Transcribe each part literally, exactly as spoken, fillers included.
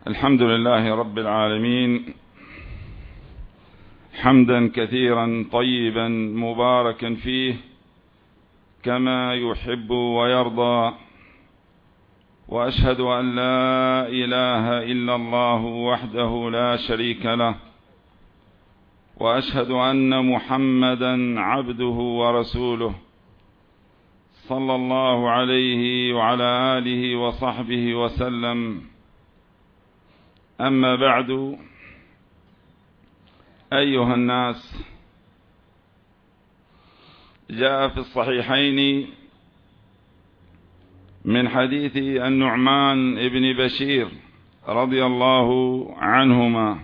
الحمد لله رب العالمين، حمدا كثيرا طيبا مباركا فيه كما يحب ويرضى، وأشهد أن لا إله إلا الله وحده لا شريك له، وأشهد أن محمدا عبده ورسوله صلى الله عليه وعلى آله وصحبه وسلم. أما بعد، أيها الناس، جاء في الصحيحين من حديث النعمان بن بشير رضي الله عنهما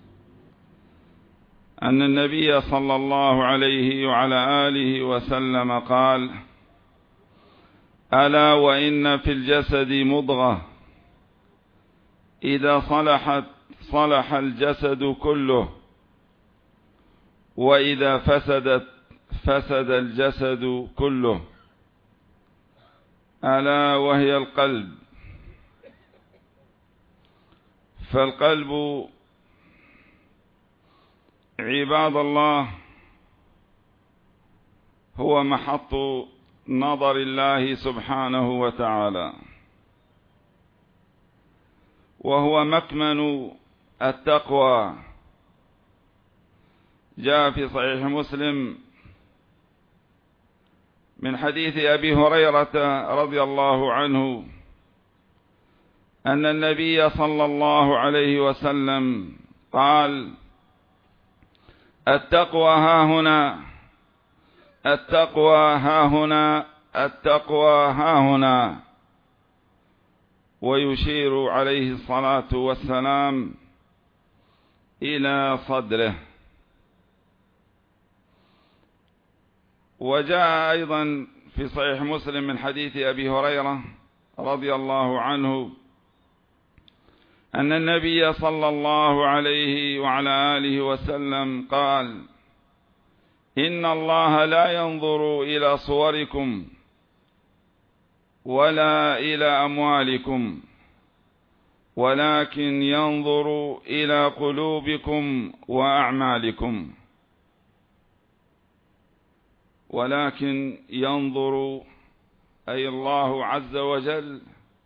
أن النبي صلى الله عليه وعلى آله وسلم قال: ألا وإن في الجسد مضغة إذا صلحت صلح الجسد كله، وإذا فسدت فسد الجسد كله، ألا وهي القلب. فالقلب عباد الله هو محط نظر الله سبحانه وتعالى، وهو مكمن التقوى. جاء في صحيح مسلم من حديث أبي هريرة رضي الله عنه أن النبي صلى الله عليه وسلم قال: التقوى هاهنا، التقوى هاهنا، التقوى هاهنا، ويشير عليه الصلاة والسلام إلى صدره. وجاء أيضا في صحيح مسلم من حديث أبي هريرة رضي الله عنه أن النبي صلى الله عليه وعلى آله وسلم قال: إن الله لا ينظر إلى صوركم ولا إلى أموالكم، ولكن ينظر إلى قلوبكم وأعمالكم. ولكن ينظر أي الله عز وجل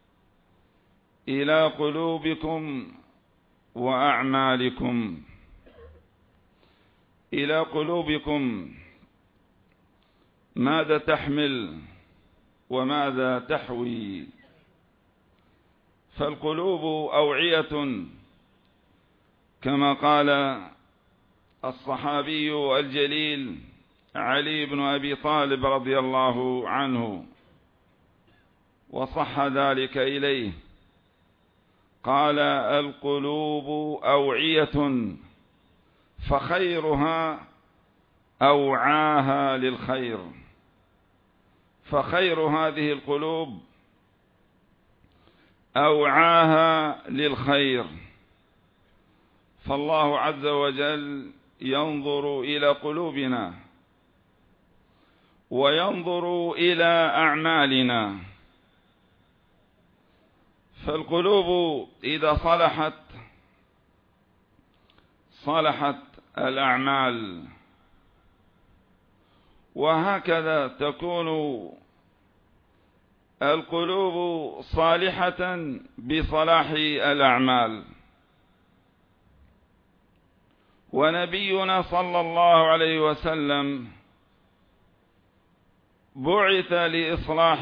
إلى قلوبكم وأعمالكم. إلى قلوبكم ماذا تحمل وماذا تحوي؟ فالقلوب أوعية كما قال الصحابي الجليل علي بن أبي طالب رضي الله عنه، وصح ذلك إليه، قال: القلوب أوعية فخيرها أوعاها للخير. فخير هذه القلوب أوعاها للخير. فالله عز وجل ينظر إلى قلوبنا وينظر إلى أعمالنا. فالقلوب إذا صلحت صلحت الأعمال، وهكذا تكون القلوب صالحة بصلاح الأعمال. ونبينا صلى الله عليه وسلم بعث لإصلاح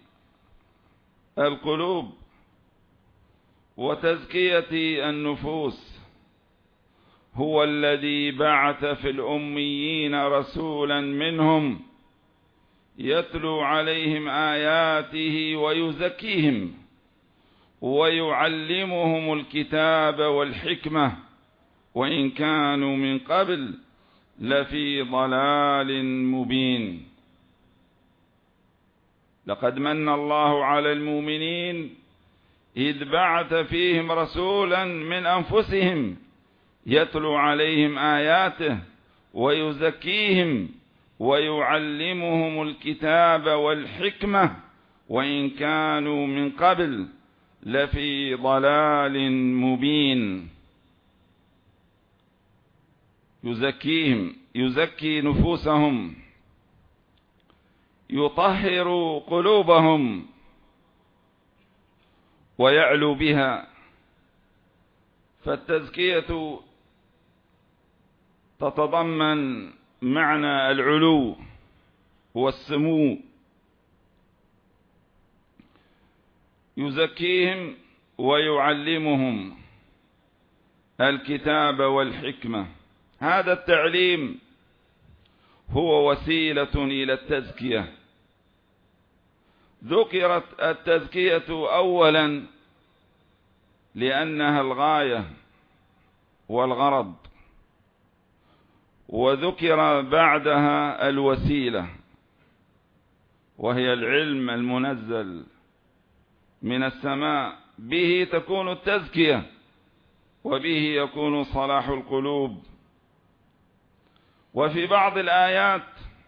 القلوب وتزكية النفوس. هو الذي بعث في الأميين رسولا منهم يتلو عليهم آياته ويزكيهم ويعلمهم الكتاب والحكمة، وإن كانوا من قبل لفي ضلال مبين. لقد من الله على المؤمنين إذ بعث فيهم رسولا من أنفسهم يتلو عليهم آياته ويزكيهم ويعلمهم الكتاب والحكمة، وإن كانوا من قبل لفي ضلال مبين. يزكيهم، يزكي نفوسهم، يطهر قلوبهم ويعلو بها. فالتزكية تتضمن معنى العلو والسمو. يزكيهم ويعلمهم الكتاب والحكمة. هذا التعليم هو وسيلة إلى التزكية. ذكرت التزكية أولا لأنها الغاية والغرض، وذكر بعدها الوسيلة وهي العلم المنزل من السماء، به تكون التزكية وبه يكون صلاح القلوب. وفي بعض الآيات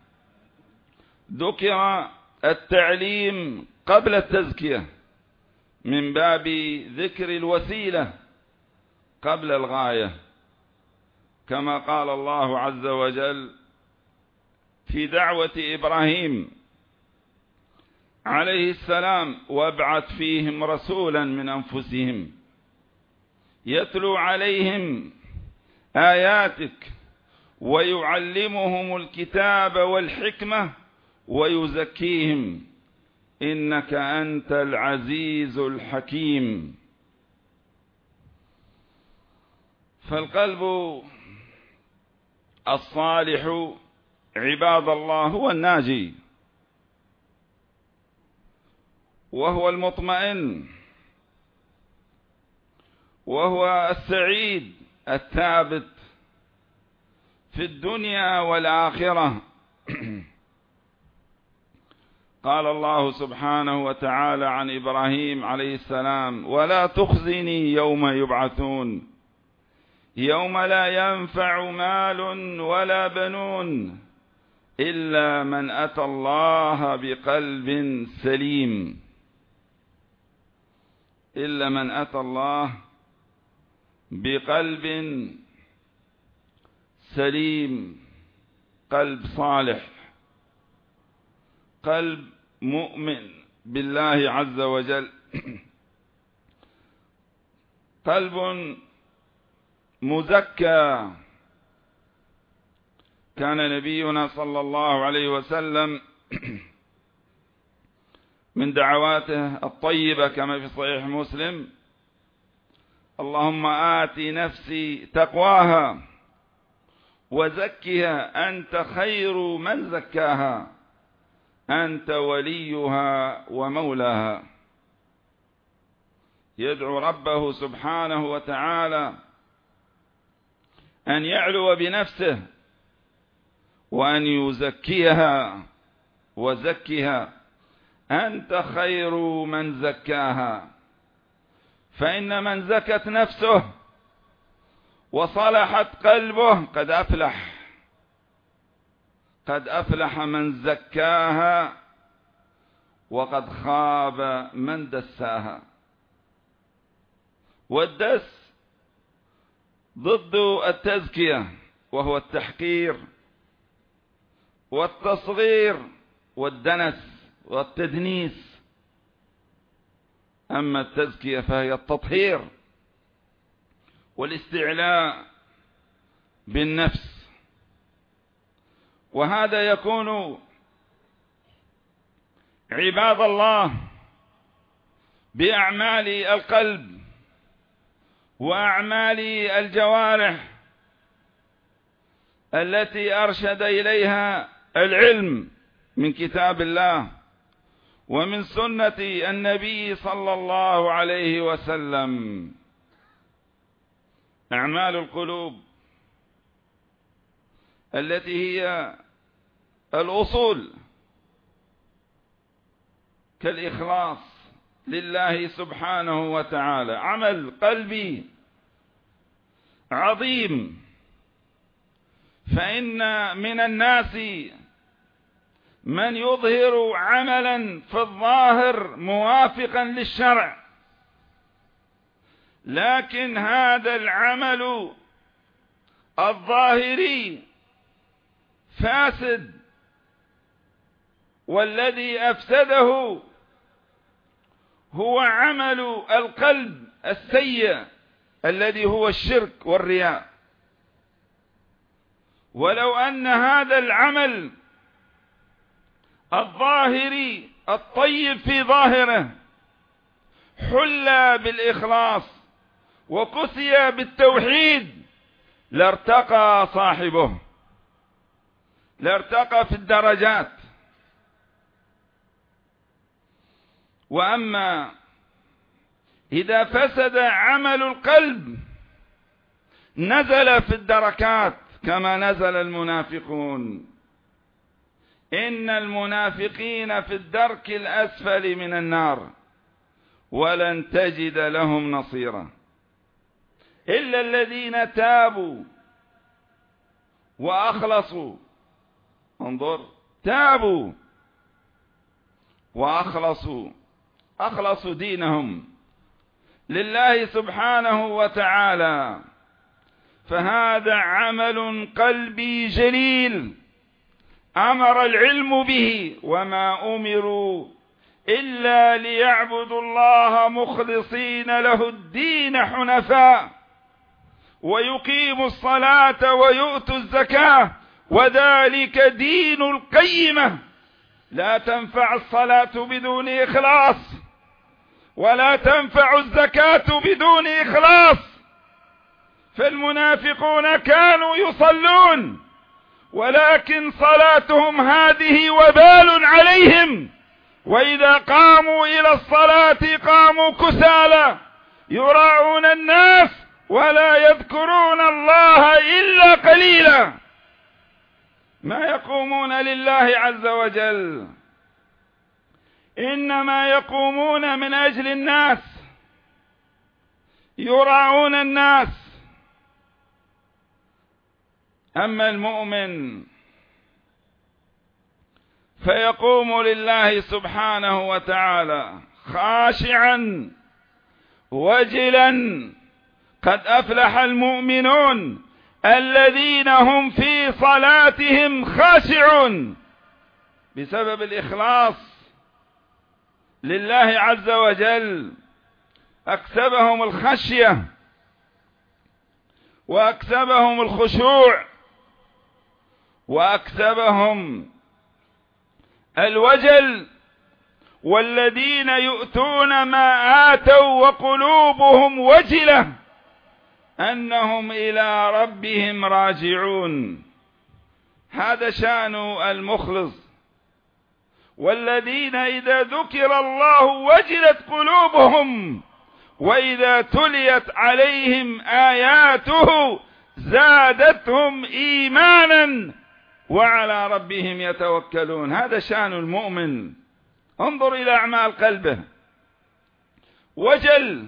ذكر التعليم قبل التزكية من باب ذكر الوسيلة قبل الغاية، كما قال الله عز وجل في دعوة إبراهيم عليه السلام: وابعث فيهم رسولا من أنفسهم يتلو عليهم آياتك ويعلمهم الكتاب والحكمة ويزكيهم إنك أنت العزيز الحكيم. فالقلب الصالح عباد الله هو الناجي، وهو المطمئن، وهو السعيد الثابت في الدنيا والآخرة. قال الله سبحانه وتعالى عن إبراهيم عليه السلام: ولا تخزني يوم يبعثون يوم لا ينفع مال ولا بنون إلا من أتى الله بقلب سليم. إلا من أتى الله بقلب سليم، قلب صالح، قلب مؤمن بالله عز وجل، قلب مزكى. كان نبينا صلى الله عليه وسلم من دعواته الطيبة كما في صحيح مسلم: اللهم آت نفسي تقواها وزكها أنت خير من زكاها أنت وليها ومولاها. يدعو ربه سبحانه وتعالى أن يعلو بنفسه وأن يزكيها وزكها أنت خير من زكاها. فإن من زكت نفسه وصلحت قلبه قد أفلح، قد أفلح من زكاها وقد خاب من دساها. والدس ضد التزكية، وهو التحقير والتصغير والدنس والتدنيس. أما التزكية فهي التطهير والاستعلاء بالنفس، وهذا يكون عباد الله بأعمال القلب وأعمال الجوارح التي أرشد إليها العلم من كتاب الله ومن سنة النبي صلى الله عليه وسلم. أعمال القلوب التي هي الأصول كالإخلاص لله سبحانه وتعالى. عمل قلبي عظيم، فإن من الناس من يظهر عملا في الظاهر موافقا للشرع لكن هذا العمل الظاهري فاسد، والذي أفسده هو عمل القلب السيء الذي هو الشرك والرياء. ولو أن هذا العمل الظاهري الطيب في ظاهره حل بالإخلاص وكسي بالتوحيد لارتقى صاحبه، لارتقى في الدرجات. وأما إذا فسد عمل القلب نزل في الدركات كما نزل المنافقون. إن المنافقين في الدرك الأسفل من النار ولن تجد لهم نصيرا إلا الذين تابوا وأخلصوا. انظر، تابوا وأخلصوا، أخلصوا دينهم لله سبحانه وتعالى. فهذا عمل قلبي جليل أمر العلم به، وما أمروا إلا ليعبدوا الله مخلصين له الدين حنفاء ويقيموا الصلاة ويؤتوا الزكاة وذلك دين القيمة. لا تنفع الصلاة بدون إخلاص، ولا تنفع الزكاة بدون إخلاص. فالمنافقون كانوا يصلون ولكن صلاتهم هذه وبال عليهم، وإذا قاموا إلى الصلاة قاموا كسالى يراعون الناس ولا يذكرون الله إلا قليلا. ما يقومون لله عز وجل، إنما يقومون من أجل الناس، يراعون الناس. أما المؤمن فيقوم لله سبحانه وتعالى خاشعا وجلا. قد أفلح المؤمنون الذين هم في صلاتهم خاشعون بسبب الإخلاص لله عز وجل. أكسبهم الخشية وأكسبهم الخشوع وأكسبهم الوجل. والذين يؤتون ما آتوا وقلوبهم وجلة أنهم إلى ربهم راجعون. هذا شأن المخلص. والذين إذا ذكر الله وجلت قلوبهم وإذا تليت عليهم آياته زادتهم إيمانا وعلى ربهم يتوكلون. هذا شأن المؤمن. انظر إلى أعمال قلبه، وجل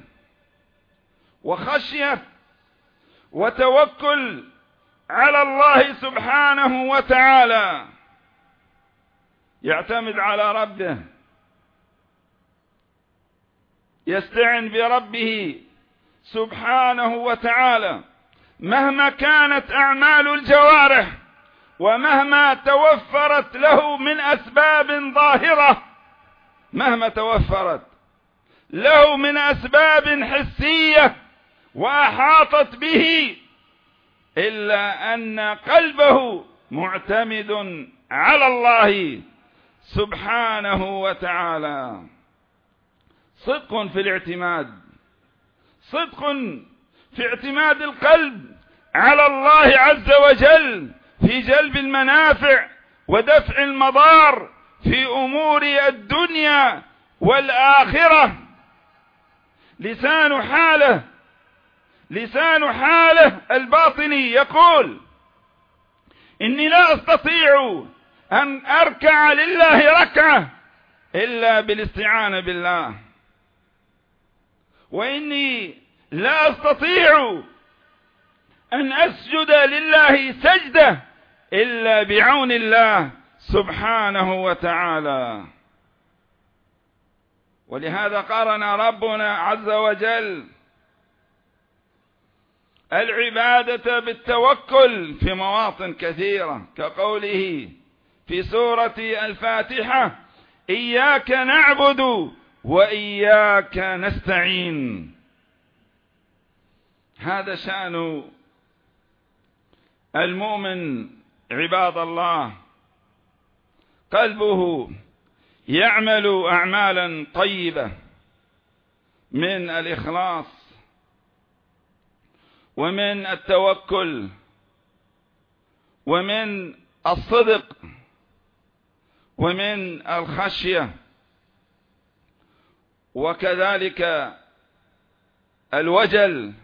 وخشية وتوكل على الله سبحانه وتعالى، يعتمد على ربه، يستعن بربه سبحانه وتعالى مهما كانت أعمال الجوارح ومهما توفرت له من أسباب ظاهرة، مهما توفرت له من أسباب حسية وأحاطت به، إلا أن قلبه معتمد على الله سبحانه وتعالى. صدق في الاعتماد، صدق في اعتماد القلب على الله عز وجل في جلب المنافع ودفع المضار في أمور الدنيا والآخرة. لسان حاله لسان حاله الباطني يقول: إني لا أستطيع أن أركع لله ركعة إلا بالاستعانة بالله، وإني لا أستطيع أن أسجد لله سجدة إلا بعون الله سبحانه وتعالى. ولهذا قارن ربنا عز وجل العبادة بالتوكل في مواطن كثيرة، كقوله في سورة الفاتحة: إياك نعبد وإياك نستعين. هذا شأن المؤمن عباد الله، قلبه يعمل أعمالا طيبة من الإخلاص ومن التوكل ومن الصدق ومن الخشية، وكذلك الوجل،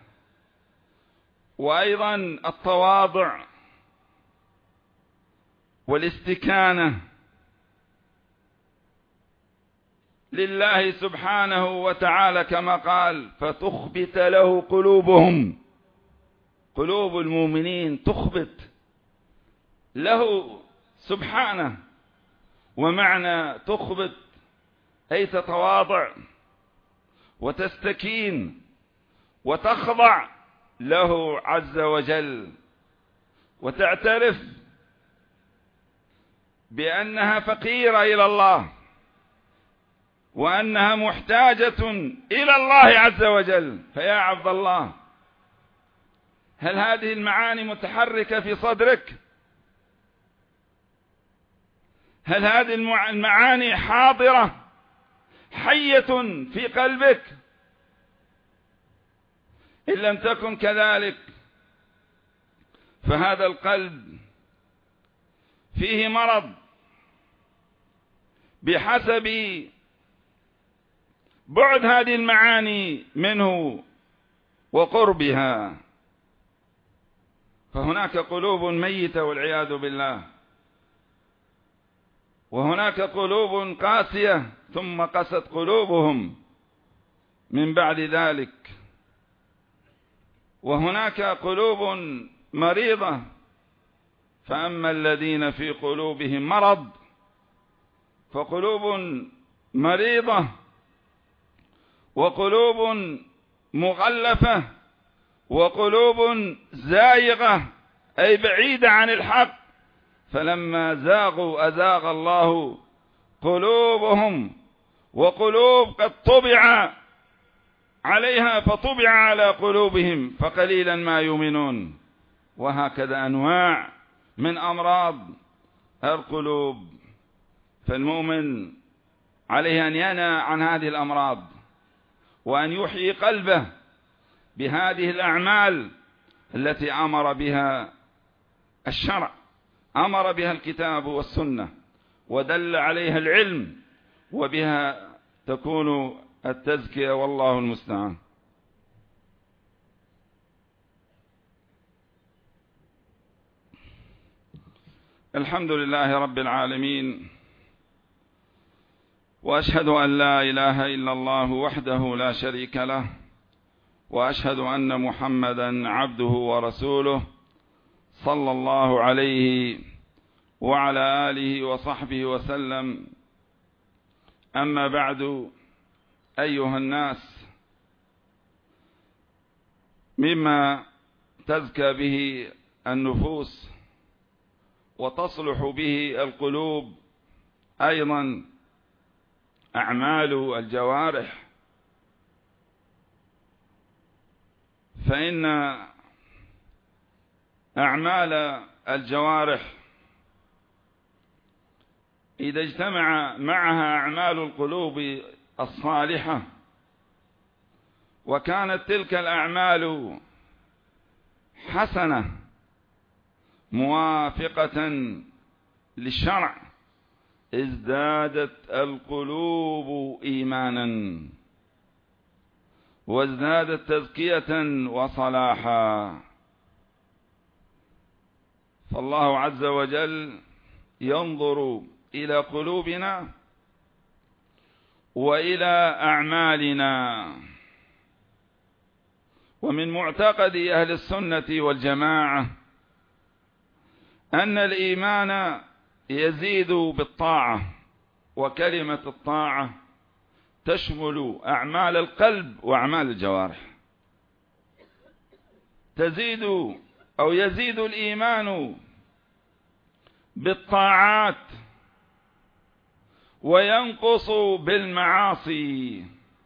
وأيضا التواضع والاستكانة لله سبحانه وتعالى، كما قال: فتخبت له قلوبهم. قلوب المؤمنين تخبت له سبحانه، ومعنى تخبت أي تتواضع وتستكين وتخضع له عز وجل، وتعترف بأنها فقيرة إلى الله، وأنها محتاجة إلى الله عز وجل. فيا عبد الله، هل هذه المعاني متحركة في صدرك؟ هل هذه المعاني حاضرة حية في قلبك؟ إن لم تكن كذلك فهذا القلب فيه مرض بحسب بعد هذه المعاني منه وقربها. فهناك قلوب ميتة والعياذ بالله، وهناك قلوب قاسية ثم قست قلوبهم من بعد ذلك، وهناك قلوب مريضة. فأما الذين في قلوبهم مرض فقلوب مريضة وقلوب مغلفة وقلوب زائغة، أي بعيدة عن الحق. فلما زاغوا أزاغ الله قلوبهم، وقلوب قد طبع عليها فطبع على قلوبهم فقليلا ما يؤمنون. وهكذا أنواع من أمراض القلوب. فالمؤمن عليه أن ينأى عن هذه الأمراض، وأن يحيي قلبه بهذه الأعمال التي أمر بها الشرع، أمر بها الكتاب والسنة، ودل عليها العلم، وبها تكون التزكية، والله المستعان. الحمد لله رب العالمين، وأشهد أن لا إله إلا الله وحده لا شريك له، وأشهد أن محمدا عبده ورسوله صلى الله عليه وعلى آله وصحبه وسلم. أما بعد، أيها الناس، مما تزكى به النفوس وتصلح به القلوب أيضا أعمال الجوارح. فإن أعمال الجوارح إذا اجتمع معها أعمال القلوب الصالحة، وكانت تلك الأعمال حسنة موافقة للشرع، ازدادت القلوب إيمانا، وازدادت تزكية وصلاحا. فالله عز وجل ينظر إلى قلوبنا وإلى أعمالنا. ومن معتقد أهل السنة والجماعة أن الإيمان يزيد بالطاعة، وكلمة الطاعة تشمل أعمال القلب وأعمال الجوارح. تزيد أو يزيد الإيمان بالطاعات وينقص بالمعاصي.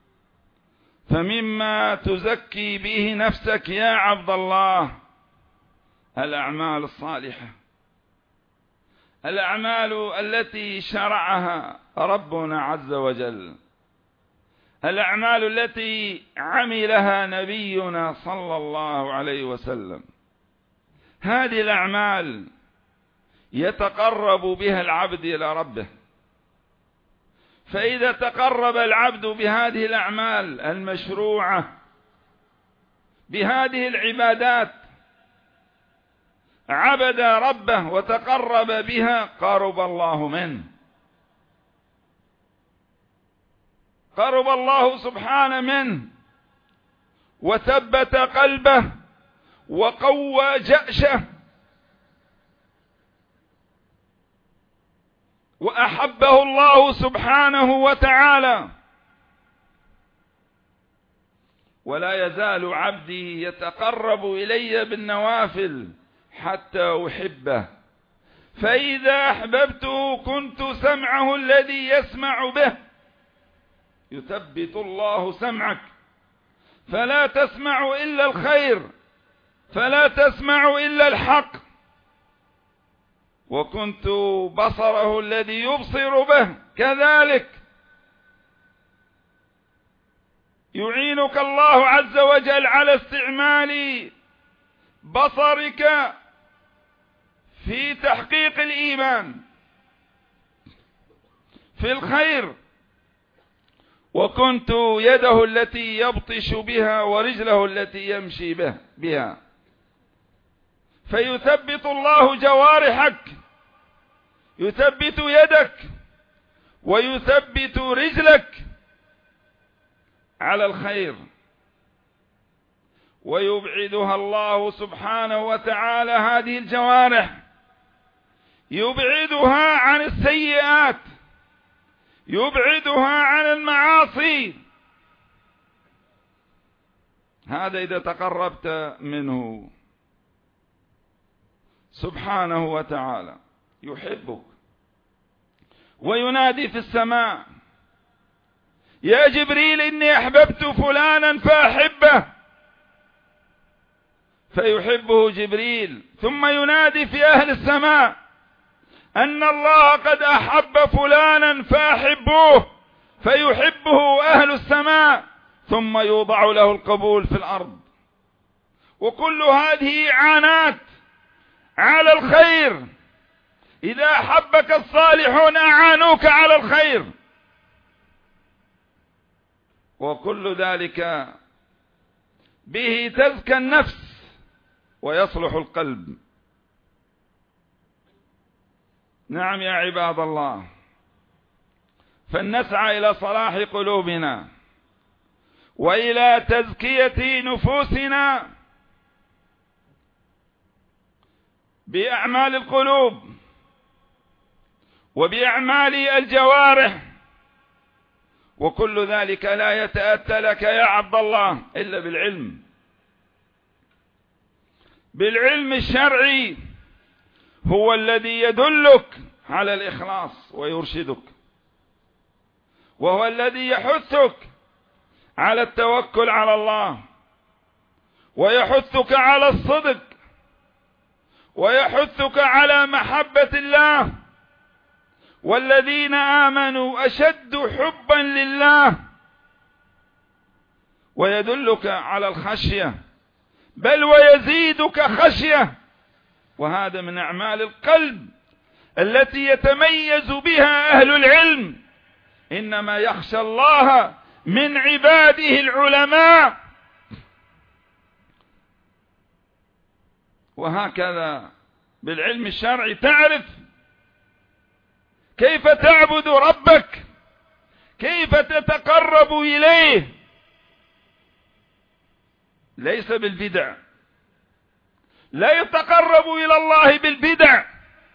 فمما تزكي به نفسك يا عبد الله الأعمال الصالحة، الأعمال التي شرعها ربنا عز وجل، الأعمال التي عملها نبينا صلى الله عليه وسلم. هذه الأعمال يتقرب بها العبد إلى ربه. فإذا تقرب العبد بهذه الأعمال المشروعة، بهذه العبادات، عبد ربه وتقرب بها، قرب الله منه، قرب الله سبحانه منه وثبت قلبه وقوى جأشه وأحبه الله سبحانه وتعالى. ولا يزال عبدي يتقرب إلي بالنوافل حتى أحبه، فإذا أحببته كنت سمعه الذي يسمع به. يثبت الله سمعك فلا تسمع إلا الخير، فلا تسمع إلا الحق. وكنت بصره الذي يبصر به، كذلك يعينك الله عز وجل على استعمال بصرك في تحقيق الإيمان في الخير. وكنت يده التي يبطش بها ورجله التي يمشي به بها. فيثبت الله جوارحك، يثبت يدك ويثبت رجلك على الخير، ويبعدها الله سبحانه وتعالى، هذه الجوارح يبعدها عن السيئات، يبعدها عن المعاصي. هذا إذا تقربت منه سبحانه وتعالى. يحبك وينادي في السماء: يا جبريل إني أحببت فلانا فأحبه، فيحبه جبريل. ثم ينادي في أهل السماء أن الله قد أحب فلانا فأحبوه، فيحبه أهل السماء، ثم يوضع له القبول في الأرض. وكل هذه إعانات على الخير. إذا أحبك الصالحون أعانوك على الخير، وكل ذلك به تزكى النفس ويصلح القلب. نعم يا عباد الله، فلنسعى إلى صلاح قلوبنا وإلى تزكية نفوسنا بأعمال القلوب وبأعمال الجوارح. وكل ذلك لا يتأتى لك يا عبد الله إلا بالعلم، بالعلم الشرعي، هو الذي يدلك على الإخلاص ويرشدك، وهو الذي يحثك على التوكل على الله، ويحثك على الصدق، ويحثك على محبة الله. والذين آمنوا أشد حبا لله. ويدلك على الخشية، بل ويزيدك خشية، وهذا من أعمال القلب التي يتميز بها أهل العلم. إنما يخشى الله من عباده العلماء. وهكذا بالعلم الشرعي تعرف كيف تعبد ربك، كيف تتقرب إليه، ليس بالبدع. لا يتقرب إلى الله بالبدع،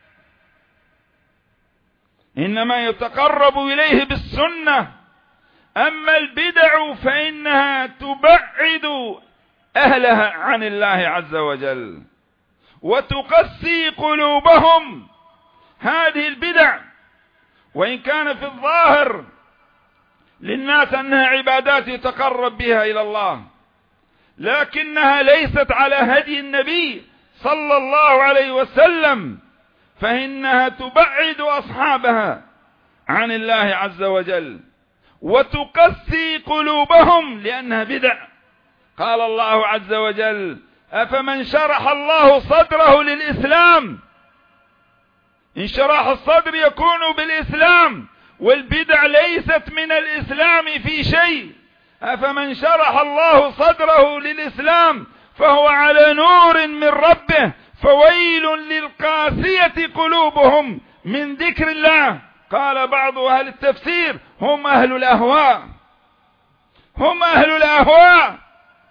إنما يتقرب إليه بالسنة. أما البدع فإنها تبعد أهلها عن الله عز وجل، وتقسي قلوبهم. هذه البدع وإن كان في الظاهر للناس أنها عبادات يتقرب بها إلى الله، لكنها ليست على هدي النبي صلى الله عليه وسلم، فإنها تبعد أصحابها عن الله عز وجل وتقسي قلوبهم لأنها بدع. قال الله عز وجل: أفمن شرح الله صدره للإسلام. انشراح الصدر يكون بالإسلام، والبدع ليست من الإسلام في شيء. أفمن شرح الله صدره للإسلام فهو على نور من ربه، فويل للقاسية قلوبهم من ذكر الله. قال بعض أهل التفسير: هم أهل الأهواء، هم أهل الأهواء،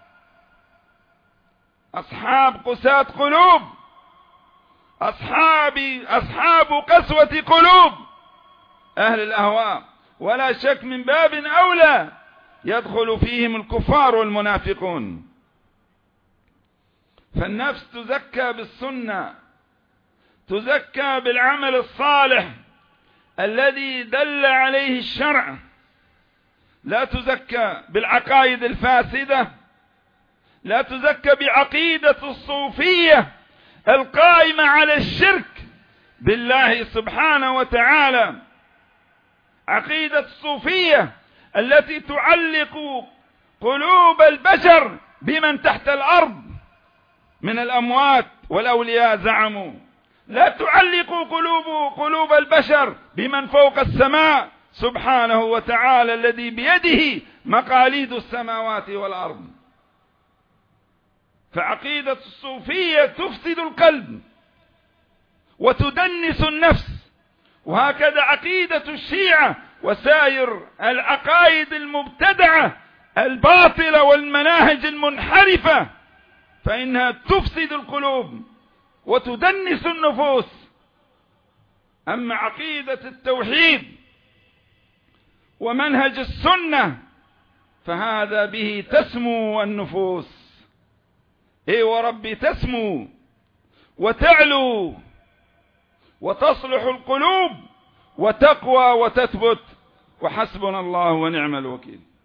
أصحاب قساة قلوب، أصحاب أصحاب قسوة قلوب، أهل الأهواء. ولا شك من باب أولى يدخل فيهم الكفار والمنافقون. فالنفس تزكى بالسنة، تزكى بالعمل الصالح الذي دل عليه الشرع، لا تزكى بالعقائد الفاسدة، لا تزكى بعقيدة الصوفية القائمة على الشرك بالله سبحانه وتعالى، عقيدة الصوفية التي تعلق قلوب البشر بمن تحت الأرض من الأموات والأولياء. زعموا لا تعلق قلوب قلوب البشر بمن فوق السماء سبحانه وتعالى الذي بيده مقاليد السماوات والأرض. فعقيدة الصوفية تفسد القلب وتدنس النفس، وهكذا عقيدة الشيعة وسائر العقائد المبتدعة الباطلة والمناهج المنحرفة، فإنها تفسد القلوب وتدنس النفوس. أما عقيدة التوحيد ومنهج السنة فهذا به تسمو النفوس، اي وربي تسمو وتعلو وتصلح القلوب وتقوى وتثبت، وحسبنا الله ونعم الوكيل.